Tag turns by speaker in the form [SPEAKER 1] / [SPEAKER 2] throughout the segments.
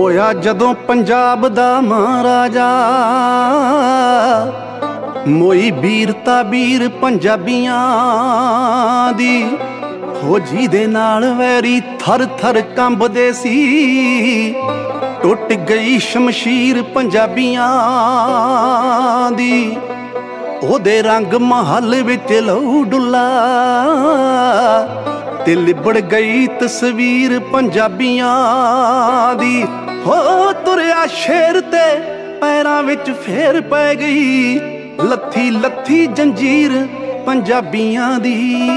[SPEAKER 1] ਹੋਇਆ ਜਦੋਂ ਪੰਜਾਬ ਦਾ ਮਹਾਰਾਜਾ, ਮੋਈ ਵੀਰਤਾ ਵੀਰ ਪੰਜਾਬੀਆਂ ਦੀ। ਹੋ ਜਿਹਦੇ ਨਾਲ ਵੈਰੀ ਥਰ ਥਰ ਕੰਬਦੇ ਸੀ, ਟੁੱਟ ਗਈ ਸ਼ਮਸ਼ੀਰ ਪੰਜਾਬੀਆਂ ਦੀ। ਉਹਦੇ ਰੰਗ ਮਹੱਲ ਵਿੱਚ ਲਹੂ ਡੁੱਲਾ, ਤੇ ਲਿਬੜ ਗਈ ਤਸਵੀਰ ਪੰਜਾਬੀਆਂ ਦੀ। ਹੋ ਤੁਰਿਆ ਸ਼ੇਰ ਤੇ ਪੈਰਾਂ ਵਿੱਚ ਫੇਰ ਪੈ ਗਈ, ਲੱਥੀ ਲੱਥੀ ਜੰਜੀਰ ਪੰਜਾਬੀਆਂ ਦੀ।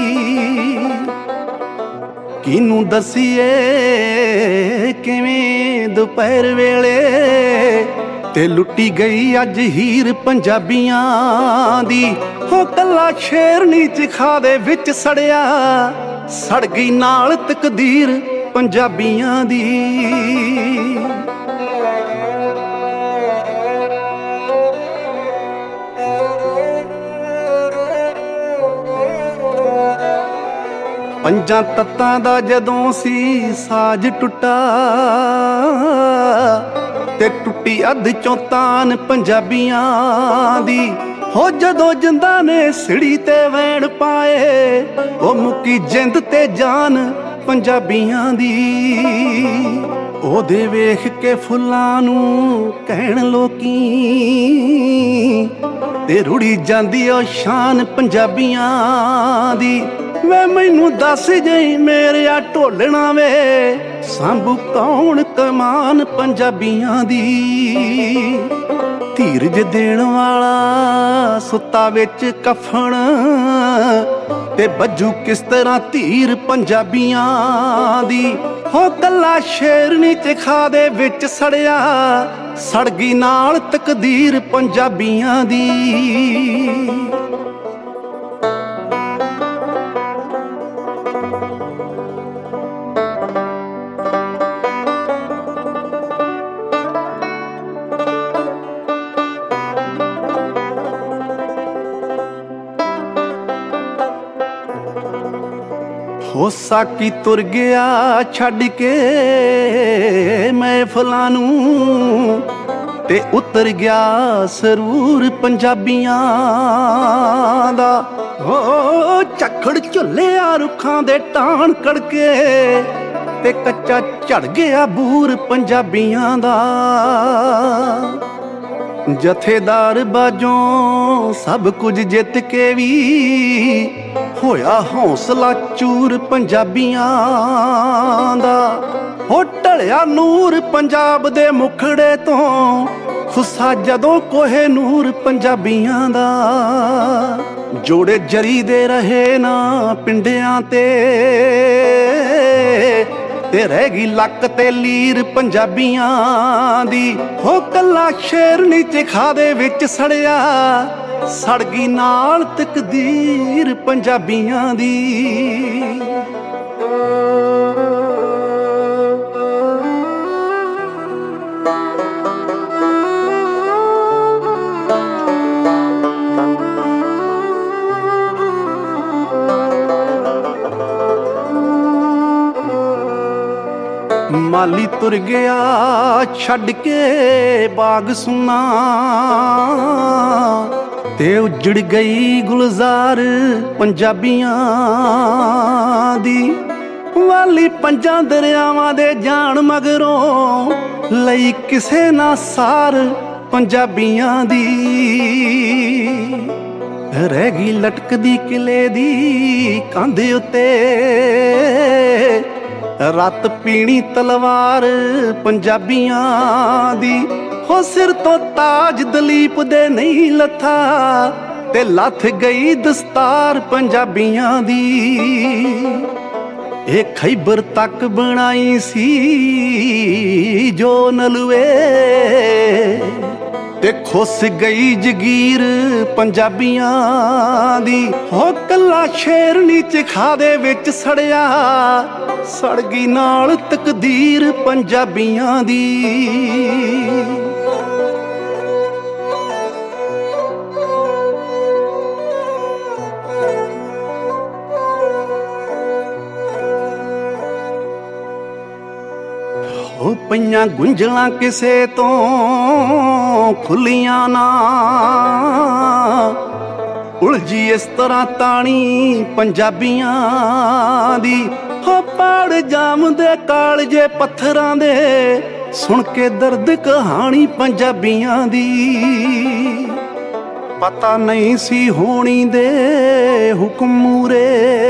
[SPEAKER 1] ਕਿਹਨੂੰ ਦਸੀਏ ਕਿਵੇਂ ਦੁਪਹਿਰ ਵੇਲੇ, ਤੇ ਲੁੱਟੀ ਗਈ ਅੱਜ ਹੀਰ ਪੰਜਾਬੀਆਂ ਦੀ। ਹੋ ਕੱਲਾ ਸ਼ੇਰਨੀ ਚਿਖਾ ਦੇ ਵਿੱਚ ਸੜਿਆ, ਸੜ ਗਈ ਨਾਲ ਤਕਦੀਰ ਪੰਜਾਬੀਆਂ ਦੀ। ਪੰਜਾਂ ਤੱਤਾਂ ਦਾ ਜਦੋਂ ਸੀ ਸਾਜ ਟੁੱਟਾ, ਤੇ ਟੁੱਟੀ ਅੱਧ ਚੋਂ ਤਾਨ ਪੰਜਾਬੀਆਂ ਦੀ। ਹੋ ਜਦੋਂ ਜਿੰਦਾਂ ਨੇ ਸਿੜੀ ਤੇ ਵੈਣ ਪਾਏ, ਉਹ ਮੁੱਕੀ ਜਿੰਦ ਤੇ ਜਾਨ ਪੰਜਾਬੀਆਂ ਦੀ। ਉਹਦੇ ਵੇਖ ਕੇ ਫੁੱਲਾਂ ਨੂੰ ਕਹਿਣ ਲੋਕੀ, ਤੇ ਰੁੜੀ ਜਾਂਦੀ ਉਹ ਸ਼ਾਨ ਪੰਜਾਬੀਆਂ ਦੀ। ਵੇ ਮੈਨੂੰ ਦੱਸ ਜਈ ਮੇਰਿਆ ਢੋਲਣਾ ਵੇ, ਸਾਂਭੂ ਕੌਣ ਕਮਾਨ ਪੰਜਾਬੀਆਂ ਦੀ। ਧੀਰਜ ਦੇਣ ਵਾਲਾ ਸੁੱਤਾ ਵਿੱਚ ਕਫਨ, ਤੇ ਬੱਜੂ ਕਿਸ ਤਰ੍ਹਾਂ ਧੀਰ ਪੰਜਾਬੀਆਂ ਦੀ। ਹੋ ਕੱਲਾ ਸ਼ੇਰਨੀ ਚਿਖਾ ਦੇ ਵਿੱਚ ਸੜਿਆ, ਸੜ ਗਈ ਨਾਲ ਤਕਦੀਰ ਪੰਜਾਬੀਆਂ ਦੀ। ਹੋ ਸਾਕੀ ਤੁਰ ਗਿਆ ਛੱਡ ਕੇ ਮਹਿਫਲਾਂ ਨੂੰ, ਤੇ ਉਤਰ ਗਿਆ ਸਰੂਰ ਪੰਜਾਬੀਆਂ ਦਾ। ਹੋ ਝੱਖੜ ਝੁੱਲਿਆ ਰੁੱਖਾਂ ਦੇ ਟਾਣ ਕੜਕੇ, ਤੇ ਕੱਚਾ ਝੜ ਗਿਆ ਬੂਰ ਪੰਜਾਬੀਆਂ ਦਾ। ਜਥੇਦਾਰ ਬਾਜੋਂ ਸਭ ਕੁਝ ਜਿੱਤ ਕੇ ਵੀ, ਹੋਇਆ ਹੌਸਲਾ ਚੂਰ ਪੰਜਾਬੀਆਂ ਦਾ। ਹੋ ਢਲਿਆ ਨੂਰ ਪੰਜਾਬ ਦੇ ਮੁਖੜੇ ਤੋਂ, ਖੁੱਸਾ ਜਦੋਂ ਕੋਹੇ ਨੂਰ ਪੰਜਾਬੀਆਂ ਦਾ। ਜੋੜੇ ਜਰੀ ਦੇ ਰਹੇ ਨਾ ਪਿੰਡਿਆਂ ਤੇ ਰਹਿ ਗਈ ਲੱਕ ਤੇ ਲੀਰ ਪੰਜਾਬੀਆਂ ਦੀ। ਹੋ ਕੱਲਾ ਸ਼ੇਰਨੀ ਚਿਖਾ ਦੇ ਵਿੱਚ ਸੜਿਆ, ਸੜ ਗਈ ਨਾਲ ਤਕਦੀਰ ਪੰਜਾਬੀਆਂ ਦੀ। ਮਾਲੀ ਤੁਰ ਗਿਆ ਛੱਡ ਕੇ ਬਾਗ ਸੁਨਾ, ਤੇ ਉਜੜ ਗਈ ਗੁਲਜ਼ਾਰ ਪੰਜਾਬੀਆਂ ਦੀ। ਵਾਲੀ ਪੰਜਾਂ ਦਰਿਆਵਾਂ ਦੇ ਜਾਣ ਮਗਰੋਂ, ਲਈ ਕਿਸੇ ਨਾ ਸਾਰ ਪੰਜਾਬੀਆਂ ਦੀ। ਰਹਿ ਗਈ ਲਟਕਦੀ ਕਿਲੇ ਦੀ ਕੰਧ ਉੱਤੇ, ਰਾਤ ਪੀਣੀ ਤਲਵਾਰ ਪੰਜਾਬੀਆਂ ਦੀ। ਹੋ ਸਿਰ ਤੋਂ ਤਾਜ ਦਲੀਪ ਦੇ ਨਹੀਂ ਲੱਥਾ, ਤੇ ਲੱਥ ਗਈ ਦਸਤਾਰ ਪੰਜਾਬੀਆਂ ਦੀ। ਇਹ ਖੈਬਰ ਤੱਕ ਬਣਾਈ ਸੀ ਜੋ ਨਲੂਏ, ਤੇ ਖੁੱਸ ਗਈ ਜਗੀਰ ਪੰਜਾਬੀਆਂ ਦੀ। ਹੋ ਕੱਲਾ ਸ਼ੇਰਨੀ ਚਿਖਾ ਦੇ ਵਿੱਚ ਸੜਿਆ, ਸੜ ਗਈ ਨਾਲ ਤਕਦੀਰ ਪੰਜਾਬੀਆਂ ਦੀ। ਉਹ ਪਈਆਂ ਗਈਆਂ ਗੁੰਝਲਾਂ ਕਿਸੇ ਤੋਂ ਖੁੱਲੀਆਂ ਨਾ, ਉਲਝੀ ਇਸ ਤਰ੍ਹਾਂ ਤਾਣੀ ਪੰਜਾਬੀਆਂ ਦੀ। ਹੋ ਪਾੜ ਜਾਮਦੇ ਕਾਲਜੇ ਪੱਥਰਾਂ ਦੇ, ਸੁਣ ਕੇ ਦਰਦ ਕਹਾਣੀ ਪੰਜਾਬੀਆਂ ਦੀ। ਪਤਾ ਨਹੀਂ ਸੀ ਹੋਣੀ ਦੇ ਹੁਕਮ ਮੂਰੇ,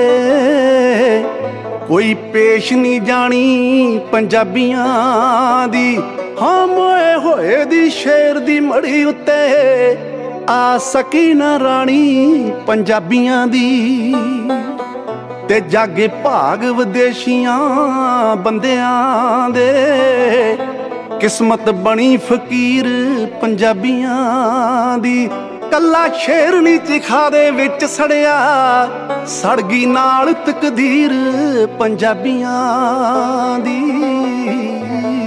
[SPEAKER 1] ਕੋਈ ਪੇਸ਼ ਨਹੀਂ ਜਾਣੀ ਪੰਜਾਬੀਆਂ ਦੀ। ਹਾਂ ਮੋਏ ਹੋਏ ਦੀ ਸ਼ੇਰ ਦੀ ਮੜੀ ਉੱਤੇ ਆ ਸਕੀ ਨਾ ਰਾਣੀ ਪੰਜਾਬੀਆਂ ਦੀ। ਤੇ ਜਾਗੇ ਭਾਗ ਵਿਦੇਸ਼ੀਆਂ ਬੰਦਿਆਂ ਦੇ, ਕਿਸਮਤ ਬਣੀ ਫਕੀਰ ਪੰਜਾਬੀਆਂ ਦੀ। ਕੱਲਾ ਸ਼ੇਰਨੀ ਚਿਖਾ ਦੇ ਵਿੱਚ ਸੜਿਆ, ਸੜ ਗਈ ਨਾਲ ਤਕਦੀਰ ਪੰਜਾਬੀਆਂ ਦੀ।